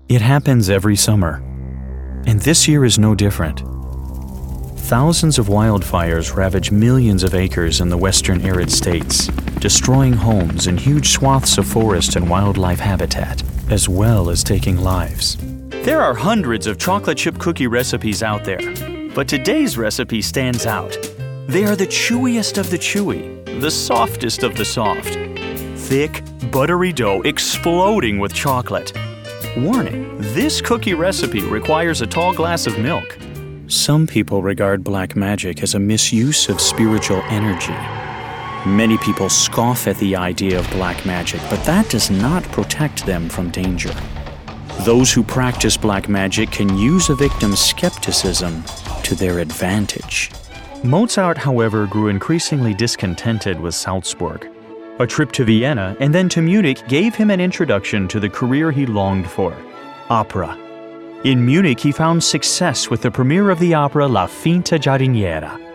It happens every summer, and this year is no different. Thousands of wildfires ravage millions of acres in the western arid states, destroying homes and huge swaths of forest and wildlife habitat, as well as taking lives. There are hundreds of chocolate chip cookie recipes out there, but today's recipe stands out. They are the chewiest of the chewy, the softest of the soft. Thick, buttery dough exploding with chocolate. Warning, this cookie recipe requires a tall glass of milk. Some people regard black magic as a misuse of spiritual energy. Many people scoff at the idea of black magic, but that does not protect them from danger. Those who practice black magic can use a victim's skepticism to their advantage. Mozart, however, grew increasingly discontented with Salzburg. A trip to Vienna and then to Munich gave him an introduction to the career he longed for: opera. In Munich, he found success with the premiere of the opera La Finta Giardiniera.